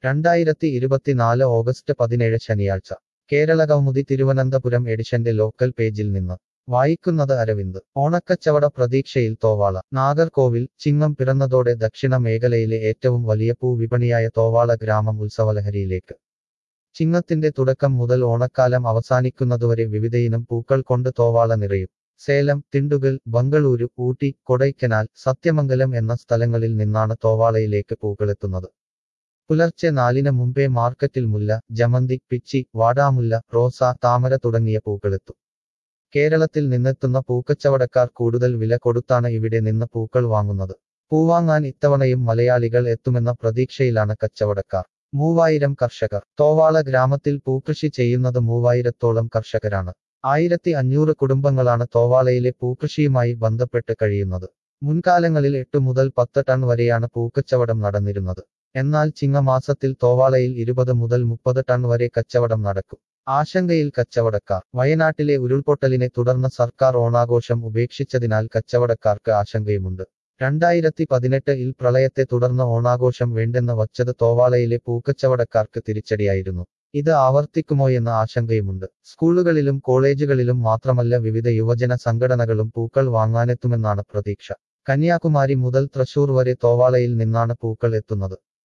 2024 August 17 ശനിയാഴ്ച കേരളകൗമുദി തിരുവനന്തപുരം എഡിഷന്റെ local പേജിൽ നിന്ന് വായിക്കുന്നത് അരവിന്ദ്. ഓണക്കച്ചവട പ്രതീക്ഷയിൽ തോവാള. നാഗർകോവിൽ. ചിങ്ങം പിറന്നതോടെ ദക്ഷിണ മേഖലയിലെ ഏറ്റവും വലിയ പൂവിപണിയായ തോവാള ഗ്രാമം ഉത്സവലഹരിയിലേക്ക്. ചിങ്ങത്തിന്റെ തുടക്കം മുതൽ ഓണക്കാലം അവസാനിക്കുന്നതുവരെ വിവിധയിനം പൂക്കൾ കൊണ്ട് തോവാള നിറയും. സേലം, തിണ്ടുകൽ, ബംഗളൂരു, ഊട്ടി, കൊടൈക്കനാൽ, സത്യമംഗലം എന്ന സ്ഥലങ്ങളിൽ നിന്നാണ് തോവാളയിലേക്ക് പൂക്കളെത്തുന്നത്. പുലർച്ചെ 4-ന് മുമ്പേ മാർക്കറ്റിൽ മുല്ല, ജമന്തി, പിച്ചി, വാടാമുല്ല, റോസ, താമര തുടങ്ങിയ പൂക്കളെത്തും. കേരളത്തിൽ നിന്നെത്തുന്ന പൂക്കച്ചവടക്കാർ കൂടുതൽ വില കൊടുത്താണ് ഇവിടെ നിന്ന് പൂക്കൾ വാങ്ങുന്നത്. പൂവാങ്ങാൻ ഇത്തവണയും മലയാളികൾ എത്തുമെന്ന പ്രതീക്ഷയിലാണ് കച്ചവടക്കാർ. 3000 കർഷകർ. തോവാള ഗ്രാമത്തിൽ പൂക്കൃഷി ചെയ്യുന്നത് 3000-ഓളം കർഷകരാണ്. 1500 കുടുംബങ്ങളാണ് തോവാളയിലെ പൂക്കൃഷിയുമായി ബന്ധപ്പെട്ട് കഴിയുന്നത്. മുൻകാലങ്ങളിൽ 8 മുതൽ 10 ടൺ വരെയാണ് പൂക്കച്ചവടം നടന്നിരുന്നത്. എന്നാൽ ചിങ്ങമാസത്തിൽ തോവാളയിൽ 20 മുതൽ 30 ടൺ വരെ കച്ചവടം നടക്കും. ആശങ്കയിൽ കച്ചവടക്കാർ. വയനാട്ടിലെ ഉരുൾപൊട്ടലിനെ തുടർന്ന് സർക്കാർ ഓണാഘോഷം ഉപേക്ഷിച്ചതിനാൽ കച്ചവടക്കാർക്ക് ആശങ്കയുമുണ്ട്. 2018-ൽ പ്രളയത്തെ തുടർന്ന് ഓണാഘോഷം വേണ്ടെന്ന് വച്ചത് തോവാളയിലെ പൂക്കച്ചവടക്കാർക്ക് തിരിച്ചടിയായിരുന്നു. ഇത് ആവർത്തിക്കുമോയെന്ന ആശങ്കയുമുണ്ട്. സ്കൂളുകളിലും കോളേജുകളിലും മാത്രമല്ല വിവിധ യുവജന സംഘടനകളും പൂക്കൾ വാങ്ങാനെത്തുമെന്നാണ് പ്രതീക്ഷ. കന്യാകുമാരി മുതൽ തൃശൂർ വരെ തോവാളയിൽ നിന്നാണ് പൂക്കൾ എത്തുന്നത്.